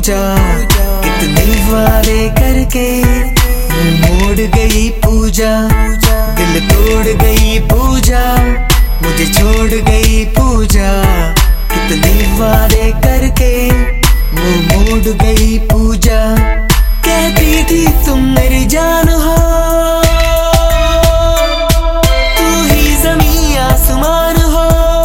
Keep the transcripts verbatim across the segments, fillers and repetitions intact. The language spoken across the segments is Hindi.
पूजा, कितने वादे करके मुंह मोड़ गई पूजा। दिल तोड़ गई पूजा, मुझे छोड़ गई पूजा। कितने वादे करके मुंह मोड़ गई पूजा। कहती थी तुम मेरी जान हो, तू ही ज़मीं आसमान हो।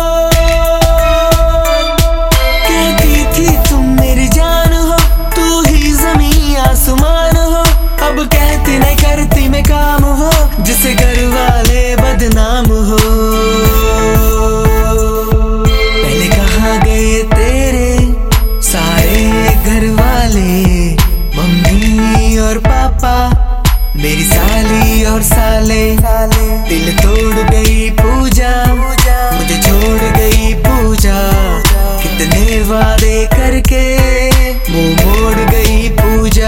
कहती थी तुम मेरी जान हो, तू ही ज़मीं आसमान हो। अब कहती नहीं करती मैं काम हो, जिसे घर वाले बदनाम हो। पहले कहाँ गए तेरे सारे घर वाले, मम्मी और पापा, मेरी साली और साले। दिल तोड़ गई पूजा, मुझे छोड़ गई पूजा। कितने वादे करके मुंह मोड़ गई पूजा।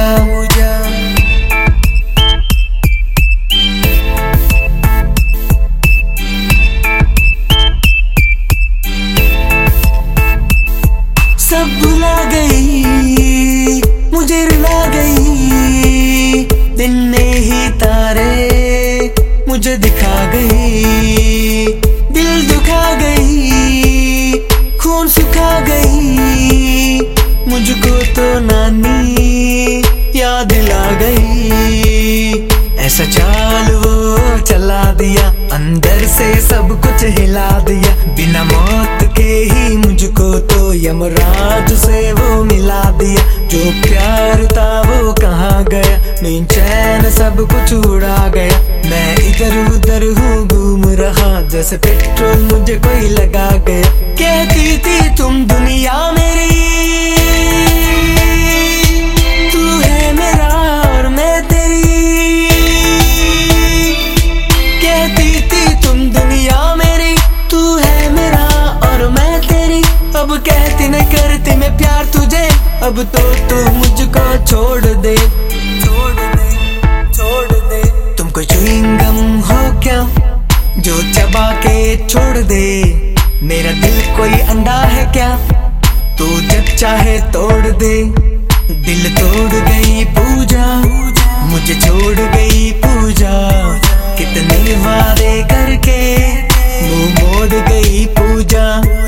सब भुला गई, मुझे रुला गई। दिन में ही तारे मुझे दिखा गई। दिल दुखा गई, खून सुखा गई। मुझको तो नानी याद दिला गई। ऐसा चाल वो चला दिया, अंदर से सब कुछ हिला दिया। बिना मौत के ही मुझको तो यमराज से वो मिला दिया। जो प्यार था वो कहाँ गया, नींद चैन सब कुछ उड़ा गया। मैं इधर उधर हूँ घूम रहा, जैसे पेट्रोल मुझे कोई लगा गया। कहती थी तुम दुनिया मेरी, तू है मेरा और मैं तेरी। कहती थी तुम दुनिया मेरी, तू है मेरा और मैं तेरी। अब कहती नहीं करती मैं प्यार तुझे, अब तो तू मुझको छोड़ दे, छोड़ दे, छोड़ दे। तुम कोई च्युइंग गम हो क्या जो चबा के छोड़ दे? मेरा दिल कोई अंडा है क्या, तू जब चाहे तोड़ दे। दिल तोड़ गई पूजा, मुझे छोड़ गई पूजा। कितने वादे करके मुंह मोड़ गई पूजा।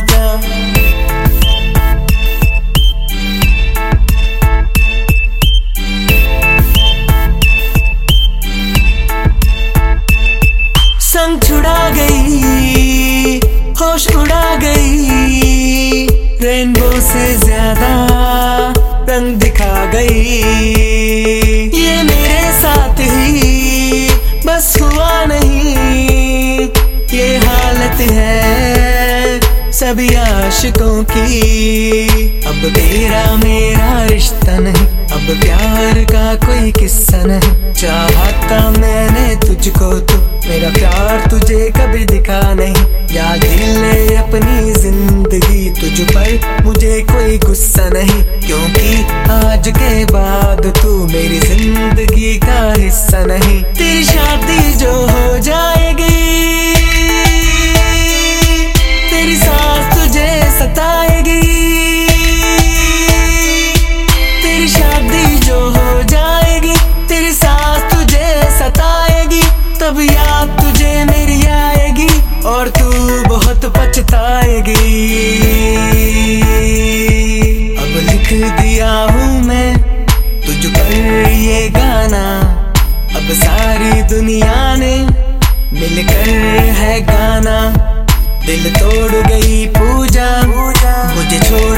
संग छुड़ा गई, होश उड़ा गई। रेनबो से ज्यादा रंग दिखा गई। ये मेरे साथ ही बस हुआ नहीं, ये हालत है सभी आशिकों की। अब तेरा मेरा रिश्ता नहीं, अब प्यार का कोई किस्सा नहीं। चाहता मैंने तुझको तो मेरा प्यार तुझे कभी दिखा नहीं। याद ले अपनी जिंदगी, तुझ पर मुझे कोई गुस्सा नहीं। क्योंकि आज के बाद तू मेरी जिंदगी का हिस्सा नहीं। तेरी शादी जो हो जाएगी, तेरी सास तुझे सताएगी। तेरी शादी जो हो जाएगी, तेरी सास तुझे सताएगी। तब याद तुझे मेरी आएगी और तू बहुत पछताएगी। अब लिख दिया हूँ मैं तुझ पर ये गाना, अब सारी दुनिया ने मिलकर है गाना। दिल तोड़ गई पूजा, मुझे छोड़